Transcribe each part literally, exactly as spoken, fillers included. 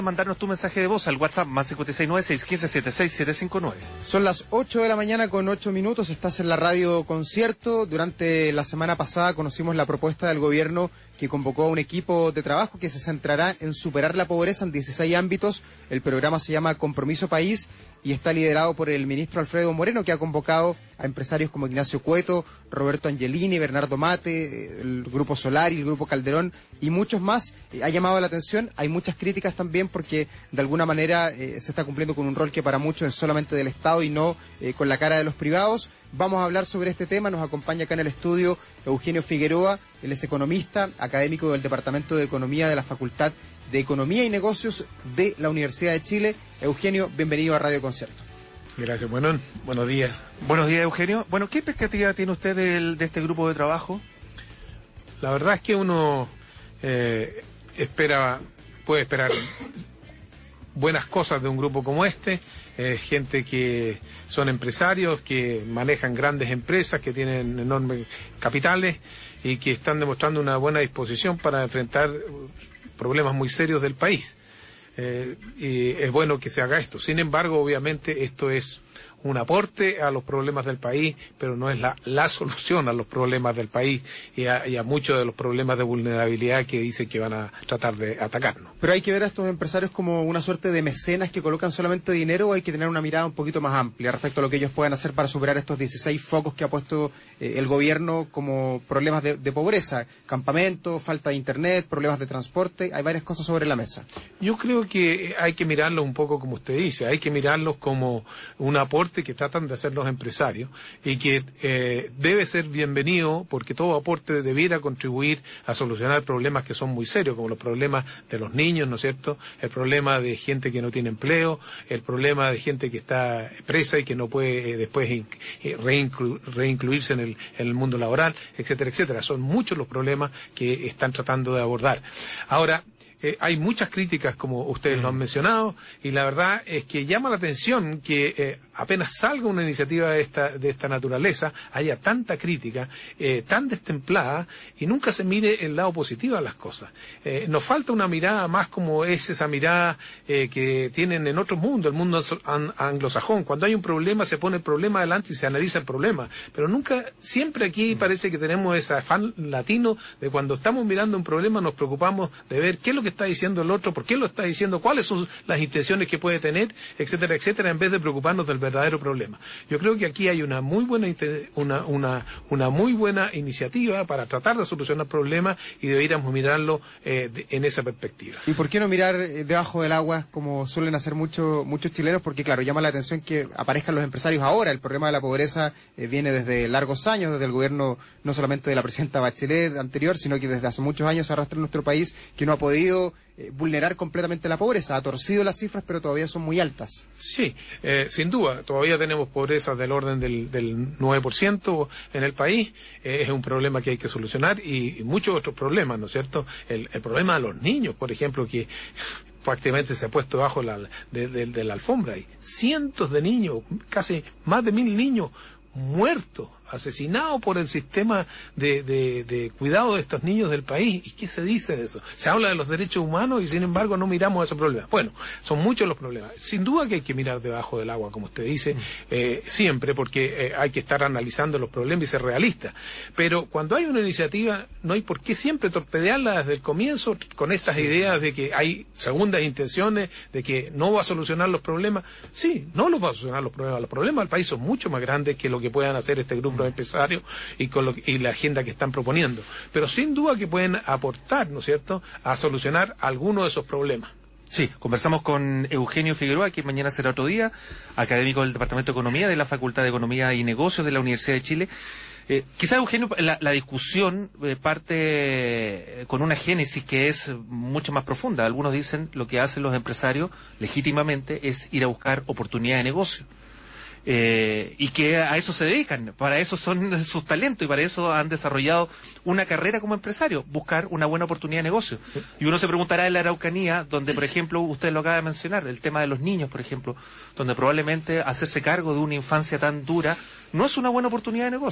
Mandarnos tu mensaje de voz al WhatsApp más cinco seis nueve, seis uno cinco, siete seis siete cinco nueve. Son las ocho de la mañana con ocho minutos, estás en la radio Concierto. Durante la semana pasada conocimos la propuesta del gobierno que convocó a un equipo de trabajo que se centrará en superar la pobreza en dieciséis ámbitos. El programa se llama Compromiso País y está liderado por el ministro Alfredo Moreno, que ha convocado a empresarios como Ignacio Cueto, Roberto Angelini, Bernardo Mate, el Grupo Solari, el Grupo Calderón y muchos más. Eh, ha llamado la atención, hay muchas críticas también porque de alguna manera eh, se está cumpliendo con un rol que para muchos es solamente del Estado y no eh, con la cara de los privados. Vamos a hablar sobre este tema, nos acompaña acá en el estudio Eugenio Figueroa, él es economista, académico del Departamento de Economía de la Facultad de Economía y Negocios de la Universidad de Chile. Eugenio, bienvenido a Radio Concierto. Gracias, bueno, buenos días. Buenos días, Eugenio. Bueno, ¿qué expectativa tiene usted del, de este grupo de trabajo? La verdad es que uno eh, espera, puede esperar buenas cosas de un grupo como este. Eh, gente que son empresarios, que manejan grandes empresas, que tienen enormes capitales y que están demostrando una buena disposición para enfrentar problemas muy serios del país. Eh, y es bueno que se haga esto. Sin embargo, obviamente, esto es un aporte a los problemas del país, pero no es la, la solución a los problemas del país y a, y a muchos de los problemas de vulnerabilidad que dicen que van a tratar de atacarnos. Pero hay que ver a estos empresarios como una suerte de mecenas que colocan solamente dinero, o hay que tener una mirada un poquito más amplia respecto a lo que ellos puedan hacer para superar estos dieciséis focos que ha puesto eh, el gobierno como problemas de, de pobreza, campamento, falta de internet, problemas de transporte, hay varias cosas sobre la mesa. Yo creo que hay que mirarlos un poco como usted dice, hay que mirarlos como un aporte que tratan de hacer los empresarios y que eh, debe ser bienvenido porque todo aporte debiera contribuir a solucionar problemas que son muy serios, como los problemas de los niños, ¿no es cierto? El problema de gente que no tiene empleo, el problema de gente que está presa y que no puede eh, después reinclu reincluirse en el, en el mundo laboral, etcétera, etcétera. Son muchos los problemas que están tratando de abordar. Ahora, Eh, hay muchas críticas, como ustedes lo han mencionado, y la verdad es que llama la atención que eh, apenas salga una iniciativa de esta, de esta naturaleza, haya tanta crítica, eh, tan destemplada, y nunca se mire el lado positivo de las cosas. Eh, nos falta una mirada más como es esa mirada eh, que tienen en otros mundos, el mundo anglosajón. Cuando hay un problema, se pone el problema adelante y se analiza el problema. Pero nunca, siempre aquí parece que tenemos ese afán latino de cuando estamos mirando un problema, nos preocupamos de ver qué es lo que está diciendo el otro, por qué lo está diciendo, cuáles son las intenciones que puede tener, etcétera, etcétera, en vez de preocuparnos del verdadero problema. Yo creo que aquí hay una muy buena una una una muy buena iniciativa para tratar de solucionar problemas y deberíamos mirarlo eh, de, en esa perspectiva. ¿Y por qué no mirar eh, debajo del agua como suelen hacer muchos muchos chilenos? Porque claro, llama la atención que aparezcan los empresarios ahora. El problema de la pobreza eh, viene desde largos años, desde el gobierno no solamente de la presidenta Bachelet anterior, sino que desde hace muchos años se arrastra en nuestro país, que no ha podido Eh, vulnerar completamente la pobreza. Ha torcido las cifras, pero todavía son muy altas. Sí, eh, sin duda, todavía tenemos pobreza del orden del, del nueve por ciento en el país, eh, es un problema que hay que solucionar y, y muchos otros problemas, ¿no es cierto? El, el problema de los niños, por ejemplo, que prácticamente se ha puesto bajo la, de, de, de la alfombra. Hay cientos de niños, casi más de mil niños muertos, asesinados por el sistema de, de, de cuidado de estos niños del país. ¿Y qué se dice de eso? Se habla de los derechos humanos y sin embargo no miramos ese problema. Bueno, son muchos los problemas. Sin duda que hay que mirar debajo del agua, como usted dice, eh, siempre, porque eh, hay que estar analizando los problemas y ser realistas. Pero cuando hay una iniciativa, no hay por qué siempre torpedearla desde el comienzo con estas ideas de que hay segundas intenciones, de que no va a solucionar los problemas. Sí, no los va a solucionar los problemas. Los problemas del país son mucho más grandes que lo que puedan hacer este grupo de empresarios y con lo, y la agenda que están proponiendo, pero sin duda que pueden aportar, ¿no es cierto?, a solucionar algunos de esos problemas. Sí, conversamos con Eugenio Figueroa, que mañana será otro día, académico del Departamento de Economía de la Facultad de Economía y Negocios de la Universidad de Chile. Eh, quizás, Eugenio, la, la discusión eh, parte eh, con una génesis que es mucho más profunda. Algunos dicen lo que hacen los empresarios legítimamente es ir a buscar oportunidades de negocio. Eh, y que a eso se dedican, para eso son sus talentos y para eso han desarrollado una carrera como empresario, buscar una buena oportunidad de negocio. Y uno se preguntará en la Araucanía, donde por ejemplo usted lo acaba de mencionar, el tema de los niños, por ejemplo, donde probablemente hacerse cargo de una infancia tan dura no es una buena oportunidad de negocio.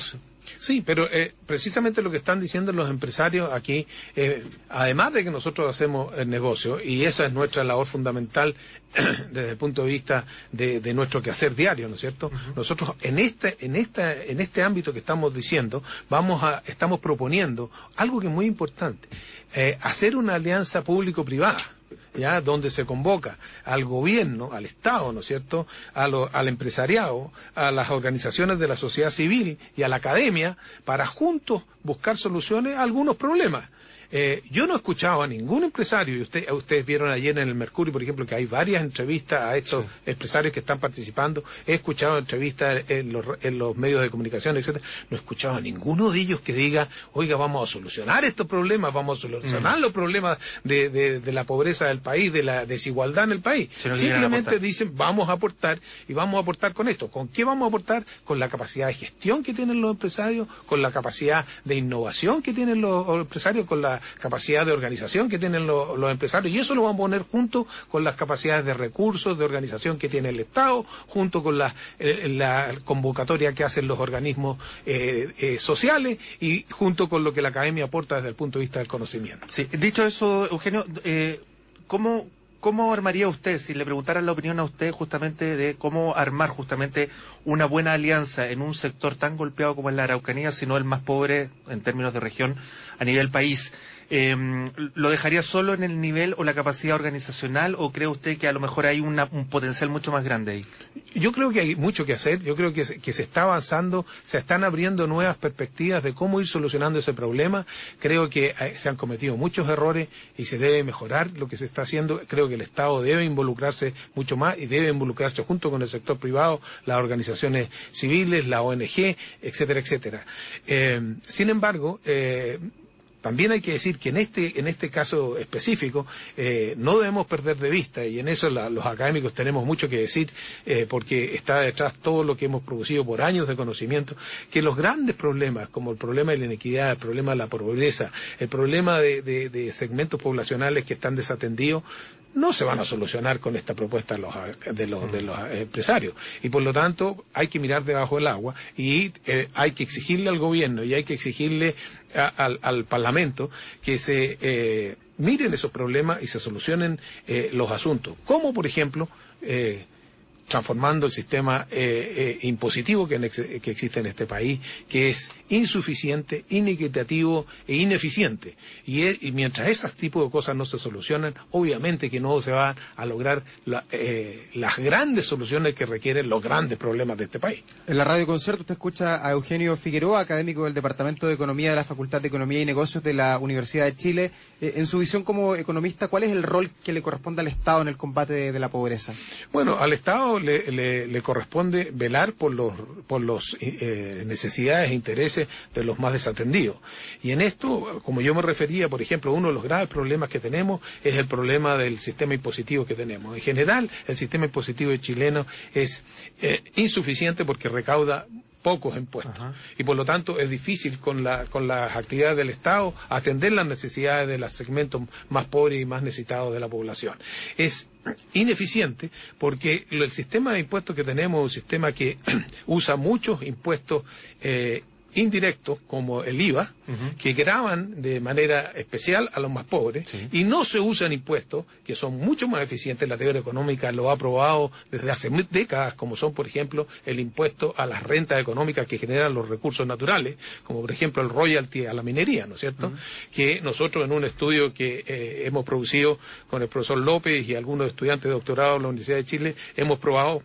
Sí, pero eh, precisamente lo que están diciendo los empresarios aquí, eh, además de que nosotros hacemos el negocio, y esa es nuestra labor fundamental desde el punto de vista de, de nuestro quehacer diario, ¿no es cierto? Uh-huh. Nosotros en este, en esta, en este ámbito que estamos diciendo, vamos a, estamos proponiendo algo que es muy importante, eh, hacer una alianza público-privada. Ya, donde se convoca al gobierno, al Estado, ¿no es cierto?, a lo, al empresariado, a las organizaciones de la sociedad civil y a la academia, para juntos buscar soluciones a algunos problemas. Eh, yo no he escuchado a ningún empresario, y usted, ustedes vieron ayer en el Mercurio, por ejemplo, que hay varias entrevistas a estos sí. empresarios que están participando. He escuchado entrevistas en los, en los medios de comunicación, etcétera. No he escuchado a ninguno de ellos que diga, oiga, vamos a solucionar estos problemas, vamos a solucionar mm. los problemas de, de, de la pobreza del país, de la desigualdad en el país. No Simplemente dicen, vamos a aportar, y vamos a aportar con esto. ¿Con qué vamos a aportar? Con la capacidad de gestión que tienen los empresarios, con la capacidad de innovación que tienen los, los empresarios, con la capacidad de organización que tienen los, los empresarios, y eso lo vamos a poner junto con las capacidades de recursos, de organización que tiene el Estado, junto con la, eh, la convocatoria que hacen los organismos eh, eh, sociales, y junto con lo que la academia aporta desde el punto de vista del conocimiento. Sí, dicho eso, Eugenio, eh, ¿cómo, ¿cómo armaría usted, si le preguntaran la opinión a usted justamente de cómo armar justamente una buena alianza en un sector tan golpeado como es la Araucanía, sino el más pobre en términos de región a nivel país? Eh, ¿Lo dejaría solo en el nivel o la capacidad organizacional, o cree usted que a lo mejor hay una, un potencial mucho más grande ahí? Yo creo que hay mucho que hacer, yo creo que se, que se está avanzando, se están abriendo nuevas perspectivas de cómo ir solucionando ese problema. Creo que eh, se han cometido muchos errores y se debe mejorar lo que se está haciendo. Creo que el Estado debe involucrarse mucho más y debe involucrarse junto con el sector privado, las organizaciones civiles, la O N G, etcétera, etcétera. Eh, sin embargo, eh, también hay que decir que en este en este caso específico eh, no debemos perder de vista, y en eso la, los académicos tenemos mucho que decir, eh, porque está detrás todo lo que hemos producido por años de conocimiento, que los grandes problemas, como el problema de la inequidad, el problema de la pobreza, el problema de, de, de segmentos poblacionales que están desatendidos, no se van a solucionar con esta propuesta de los, de los, de los empresarios. Y por lo tanto hay que mirar debajo del agua, y eh, hay que exigirle al gobierno y hay que exigirle a, al, al Parlamento que se eh, miren esos problemas y se solucionen eh, los asuntos. Como por ejemplo, eh, transformando el sistema eh, eh, impositivo que, en, que existe en este país, que es insuficiente, inequitativo e ineficiente. Y, es, y mientras esos tipos de cosas no se solucionan, obviamente que no se van a lograr la, eh, las grandes soluciones que requieren los grandes problemas de este país. En la Radio Concierto usted escucha a Eugenio Figueroa, académico del Departamento de Economía de la Facultad de Economía y Negocios de la Universidad de Chile. Eh, en su visión como economista, ¿cuál es el rol que le corresponde al Estado en el combate de, de la pobreza? Bueno, al Estado Le, le, le corresponde velar por los por los eh, necesidades e intereses de los más desatendidos. Y en esto, como yo me refería, por ejemplo, uno de los graves problemas que tenemos es el problema del sistema impositivo que tenemos. En general, el sistema impositivo chileno es eh, insuficiente porque recauda pocos impuestos. Ajá. Y por lo tanto es difícil con la con las actividades del Estado atender las necesidades de los segmentos más pobres y más necesitados de la población. Es ineficiente porque el sistema de impuestos que tenemos es un sistema que usa muchos impuestos eh, indirectos, como el I V A, uh-huh. que gravan de manera especial a los más pobres, sí. y no se usan impuestos que son mucho más eficientes. La teoría económica lo ha probado desde hace décadas, como son, por ejemplo, el impuesto a las rentas económicas que generan los recursos naturales, como por ejemplo el royalty a la minería, ¿no es cierto? Uh-huh. Que nosotros, en un estudio que eh, hemos producido con el profesor López y algunos estudiantes de doctorado de la Universidad de Chile, hemos probado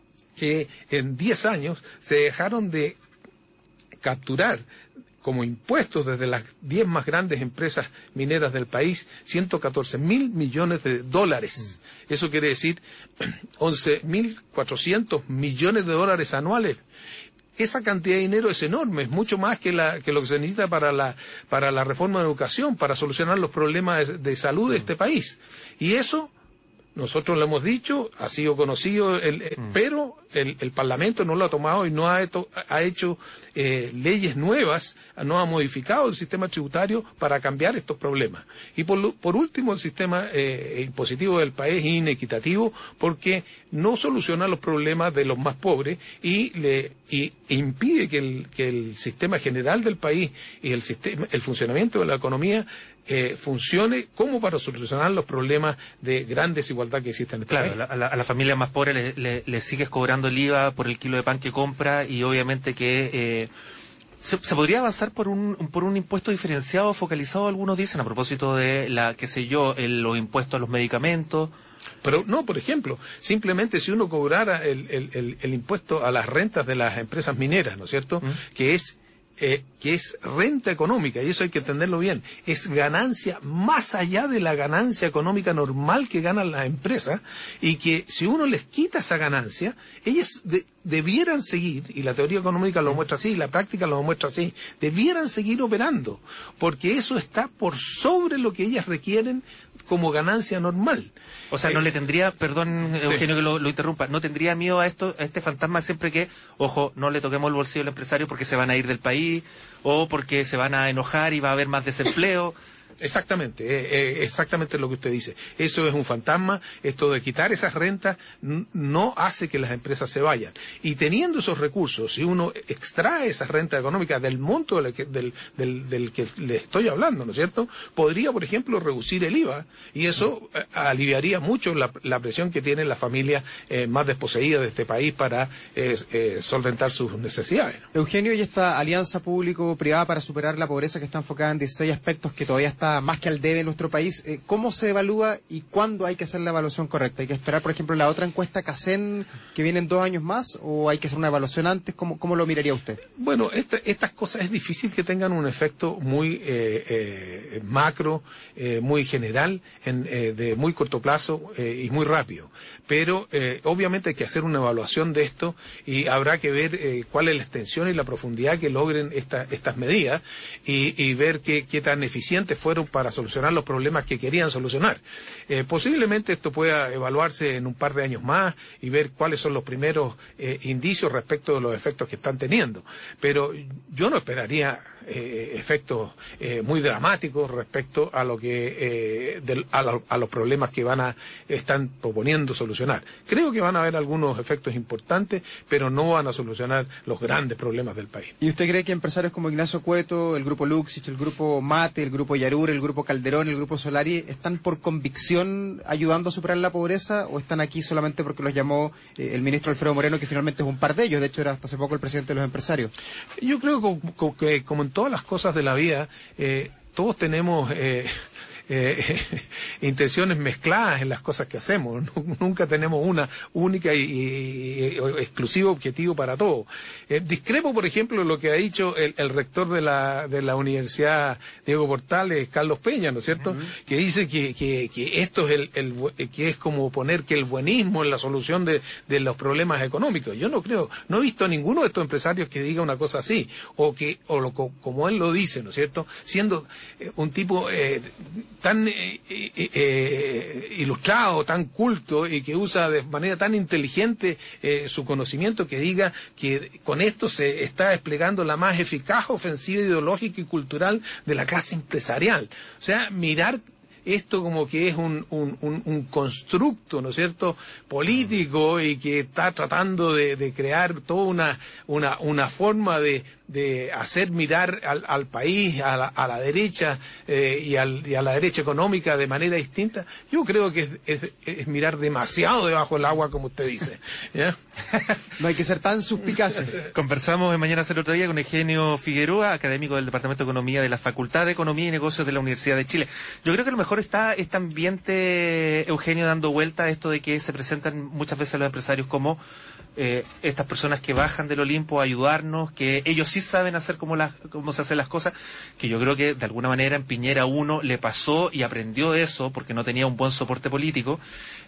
que en diez años se dejaron de capturar como impuestos desde las diez más grandes empresas mineras del país ciento catorce mil millones de dólares. Mm. Eso quiere decir once mil cuatrocientos millones de dólares anuales. Esa cantidad de dinero es enorme, es mucho más que, la, que lo que se necesita para la, para la reforma de educación, para solucionar los problemas de, de salud de este país. Y eso nosotros lo hemos dicho, ha sido conocido, el, mm. pero el, el Parlamento no lo ha tomado y no ha, hecho, ha hecho eh, leyes nuevas, no ha modificado el sistema tributario para cambiar estos problemas. Y por, por último, el sistema eh, impositivo del país es inequitativo porque no soluciona los problemas de los más pobres y le y, e impide que el, que el sistema general del país y el sistema, el funcionamiento de la economía Eh, funcione como para solucionar los problemas de gran desigualdad que existen en el claro, país. Claro, a la, a la familia más pobre le, le, le sigues cobrando el I V A por el kilo de pan que compra y obviamente que eh, se, se podría avanzar por un por un impuesto diferenciado, focalizado, algunos dicen, a propósito de la, qué sé yo, el, los impuestos a los medicamentos. Pero no, por ejemplo, simplemente si uno cobrara el, el, el, el impuesto a las rentas de las empresas mineras, ¿no es cierto?, ¿Mm? que es Eh, que es renta económica, y eso hay que entenderlo bien, es ganancia más allá de la ganancia económica normal que ganan las empresas, y que si uno les quita esa ganancia, ellas de, debieran seguir, y la teoría económica lo muestra así, y la práctica lo muestra así, debieran seguir operando, porque eso está por sobre lo que ellas requieren como ganancia normal. O sea, no le tendría, perdón, Eugenio, sí, que lo, lo interrumpa, no tendría miedo a esto, a este fantasma siempre que, ojo, no le toquemos el bolsillo al empresario porque se van a ir del país, o porque se van a enojar y va a haber más desempleo. Exactamente, eh, eh, exactamente lo que usted dice. Eso es un fantasma, esto de quitar esas rentas no hace que las empresas se vayan. Y teniendo esos recursos, si uno extrae esas rentas económicas del monto del que, del, del, del que le estoy hablando, ¿no es cierto?, podría, por ejemplo, reducir el I V A, y eso eh, aliviaría mucho la, la presión que tienen las familias eh, más desposeídas de este país para eh, eh, solventar sus necesidades. Eugenio, y esta alianza público-privada para superar la pobreza que está enfocada en dieciséis aspectos que todavía está más que al debe en nuestro país, eh, ¿cómo se evalúa y cuándo hay que hacer la evaluación correcta? ¿Hay que esperar, por ejemplo, la otra encuesta CACEN que viene en dos años más, o hay que hacer una evaluación antes? ¿Cómo, cómo lo miraría usted? Bueno, esta, estas cosas es difícil que tengan un efecto muy eh, eh, macro, eh, muy general, en, eh, de muy corto plazo eh, y muy rápido. Pero eh, obviamente hay que hacer una evaluación de esto y habrá que ver eh, cuál es la extensión y la profundidad que logren esta, estas medidas y, y ver qué, qué tan eficientes fueron para solucionar los problemas que querían solucionar. Eh, posiblemente esto pueda evaluarse en un par de años más y ver cuáles son los primeros eh, indicios respecto de los efectos que están teniendo. Pero yo no esperaría eh, efectos eh, muy dramáticos respecto a lo que eh, del, a, lo, a los problemas que van a están proponiendo solucionar. Creo que van a haber algunos efectos importantes, pero no van a solucionar los grandes problemas del país. ¿Y usted cree que empresarios como Ignacio Cueto, el grupo Luxich, el grupo Mate, el grupo Yarur, el grupo Calderón, el grupo Solari, están por convicción ayudando a superar la pobreza, o están aquí solamente porque los llamó eh, el ministro Alfredo Moreno, que finalmente es un par de ellos? De hecho, era hasta hace poco el presidente de los empresarios. Yo creo que, que como en todas las cosas de la vida, eh, todos tenemos eh, eh, intenciones mezcladas en las cosas que hacemos. Nunca tenemos una única y, y, y exclusivo objetivo para todo. Eh, discrepo, por ejemplo, lo que ha dicho el, el rector de la, de la Universidad Diego Portales, Carlos Peña, ¿no es cierto?, uh-huh. que dice que, que, que esto es el, el, que es como poner que el buenismo es la solución de, de los problemas económicos. Yo no creo, no he visto a ninguno de estos empresarios que diga una cosa así, o que, o lo, como él lo dice, ¿no es cierto?, siendo eh, un tipo eh, tan eh, eh, eh, ilustrado, tan culto y que usa de manera tan inteligente eh, su conocimiento, que diga que con esto se está desplegando la más eficaz ofensiva ideológica y cultural de la clase empresarial. O sea, mirar esto como que es un, un, un, un constructo, ¿no es cierto?, político, y que está tratando de, de crear toda una, una, una forma de, de hacer mirar al, al país, a la, a la derecha eh, y, al, y a la derecha económica de manera distinta. Yo creo que es, es, es mirar demasiado debajo del agua, como usted dice, ¿ya? No hay que ser tan suspicaces. Conversamos en Mañana Será Otro Día con Eugenio Figueroa, académico del Departamento de Economía de la Facultad de Economía y Negocios de la Universidad de Chile. Yo creo que a lo mejor está este ambiente, Eugenio, dando vuelta a esto de que se presentan muchas veces los empresarios como eh, estas personas que bajan del Olimpo a ayudarnos, que ellos sí saben hacer cómo, las, cómo se hacen las cosas, que yo creo que de alguna manera en Piñera uno le pasó y aprendió de eso porque no tenía un buen soporte político,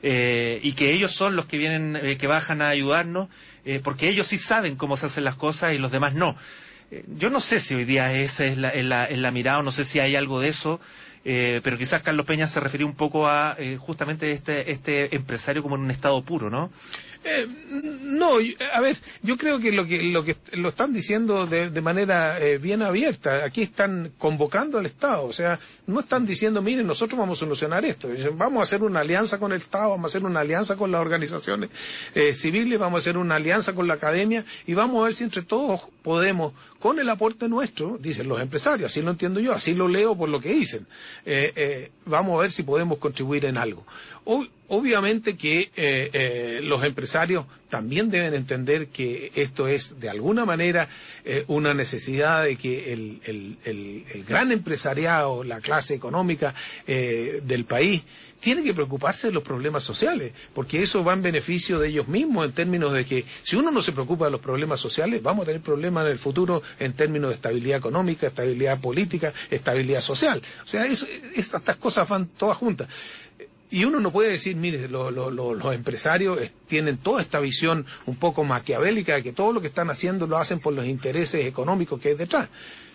eh, y que ellos son los que vienen, eh, que bajan a ayudarnos, eh, porque ellos sí saben cómo se hacen las cosas y los demás no. Eh, yo no sé si hoy día esa es la, es la, es la mirada, o no sé si hay algo de eso. eh, pero quizás Carlos Peña se refería un poco a eh, justamente este, este empresario como en un estado puro, ¿no? Eh, no, a ver, yo creo que lo que lo que lo están diciendo de, de manera eh, bien abierta. Aquí están convocando al Estado, o sea, no están diciendo, miren, nosotros vamos a solucionar esto. Dicen, vamos a hacer una alianza con el Estado, vamos a hacer una alianza con las organizaciones eh, civiles, vamos a hacer una alianza con la academia y vamos a ver si entre todos podemos, con el aporte nuestro, dicen los empresarios, así lo entiendo yo, así lo leo por lo que dicen, eh, eh, vamos a ver si podemos contribuir en algo. Ob- obviamente que eh, eh, los empresarios también deben entender que esto es de alguna manera eh, una necesidad de que el, el, el, el gran empresariado, la clase económica eh, del país, tiene que preocuparse de los problemas sociales, porque eso va en beneficio de ellos mismos en términos de que si uno no se preocupa de los problemas sociales, vamos a tener problemas en el futuro en términos de estabilidad económica, estabilidad política, estabilidad social. O sea, eso, estas, estas cosas van todas juntas. Y uno no puede decir, mire, lo, lo, lo, los empresarios tienen toda esta visión un poco maquiavélica de que todo lo que están haciendo lo hacen por los intereses económicos que hay detrás.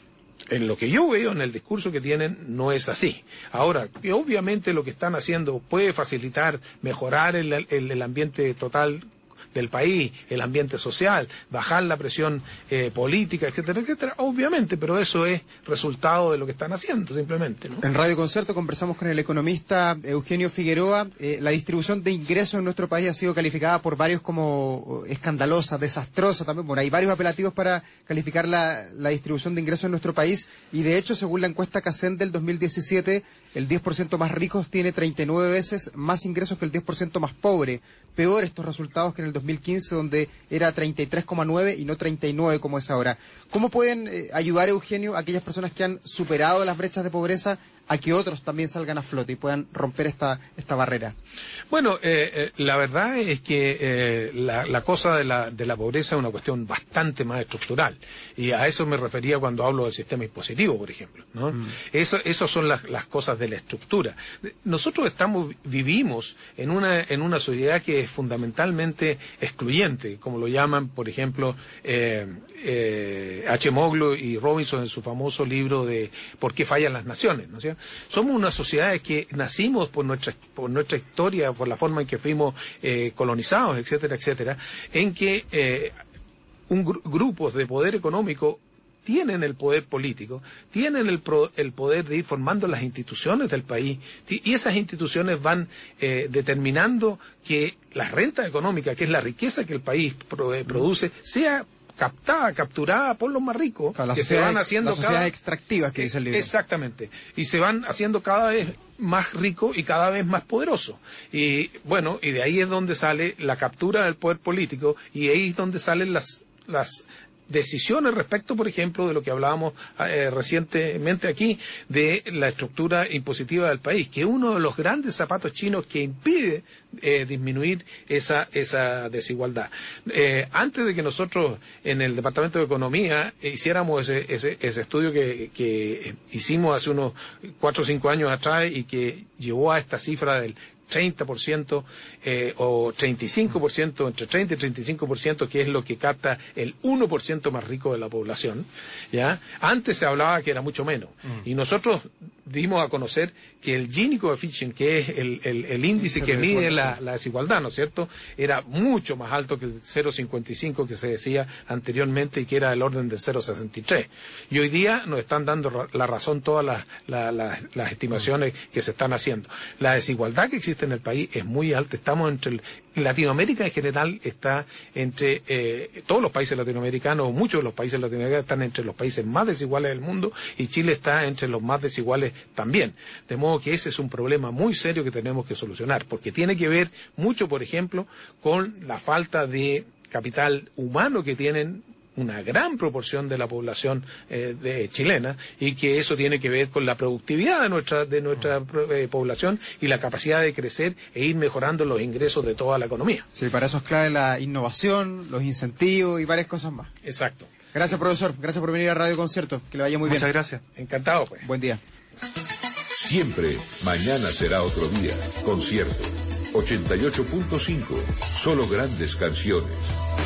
En lo que yo veo en el discurso que tienen no es así. Ahora, que obviamente lo que están haciendo puede facilitar, mejorar el, el, el ambiente total del país, el ambiente social, bajar la presión eh, política, etcétera, etcétera, obviamente, pero eso es resultado de lo que están haciendo, simplemente, ¿no? En Radio Concierto conversamos con el economista Eugenio Figueroa. Eh, la distribución de ingresos en nuestro país ha sido calificada por varios como escandalosa, desastrosa también. Bueno, hay varios apelativos para calificar la, la distribución de ingresos en nuestro país y de hecho, según la encuesta Cacen del dos mil diecisiete, el diez por ciento más ricos tiene treinta y nueve veces más ingresos que el diez por ciento más pobre. Peor estos resultados que en el dos mil quince, donde era treinta y tres coma nueve y no treinta y nueve como es ahora. ¿Cómo pueden eh, ayudar, Eugenio, a aquellas personas que han superado las brechas de pobreza a que otros también salgan a flote y puedan romper esta esta barrera? Bueno, eh, eh, la verdad es que eh, la, la cosa de la, de la pobreza es una cuestión bastante más estructural. Y a eso me refería cuando hablo del sistema impositivo, por ejemplo, ¿no? Mm. Eso, eso son las, las cosas de la estructura. Nosotros estamos, vivimos en una, en una sociedad que es fundamentalmente excluyente, como lo llaman, por ejemplo, eh, eh, H. Moglu y Robinson en su famoso libro de ¿Por qué fallan las naciones?, ¿no es cierto? Somos una sociedad que nacimos por nuestra, por nuestra historia, por la forma en que fuimos eh, colonizados, etcétera, etcétera, en que eh, un gru- grupos de poder económico tienen el poder político, tienen el, pro, el poder de ir formando las instituciones del país, y esas instituciones van eh, determinando que la renta económica, que es la riqueza que el país pro, eh, produce, sea captada, capturada por los más ricos, claro, que se van haciendo las sociedades cada... extractivas que dice el libro. Exactamente, y se van haciendo cada vez más ricos y cada vez más poderosos. Y bueno, y de ahí es donde sale la captura del poder político, y ahí es donde salen las las decisiones respecto, por ejemplo, de lo que hablábamos eh, recientemente aquí, de la estructura impositiva del país, que es uno de los grandes zapatos chinos que impide eh, disminuir esa esa desigualdad. Eh, antes de que nosotros en el Departamento de Economía hiciéramos ese ese, ese estudio que, que hicimos hace unos cuatro o cinco años atrás y que llevó a esta cifra del treinta por ciento eh, o treinta y cinco por ciento, entre treinta y treinta y cinco por ciento, que es lo que capta el uno por ciento más rico de la población, ¿ya? Antes se hablaba que era mucho menos. Mm. Y nosotros dimos a conocer que el Gini Coefficient, que es el, el, el índice que mide la, la desigualdad, ¿no es cierto?, era mucho más alto que el cero coma cincuenta y cinco que se decía anteriormente y que era del orden del cero coma sesenta y tres. Y hoy día nos están dando la razón todas las, las, las, las estimaciones que se están haciendo. La desigualdad que existe en el país es muy alta. Estamos entre el, Latinoamérica en general está entre eh, todos los países latinoamericanos, o muchos de los países latinoamericanos están entre los países más desiguales del mundo, y Chile está entre los más desiguales también. De modo que ese es un problema muy serio que tenemos que solucionar, porque tiene que ver mucho, por ejemplo, con la falta de capital humano que tienen una gran proporción de la población eh, de chilena, y que eso tiene que ver con la productividad de nuestra de nuestra eh, población y la capacidad de crecer e ir mejorando los ingresos de toda la economía. Sí, para eso es clave la innovación, los incentivos y varias cosas más. Exacto. Gracias, profesor. Gracias por venir a Radio Concierto. Que le vaya muy bien. Muchas gracias. Encantado, pues. Buen día. Siempre, mañana será otro día. Concierto. ochenta y ocho punto cinco. Solo grandes canciones.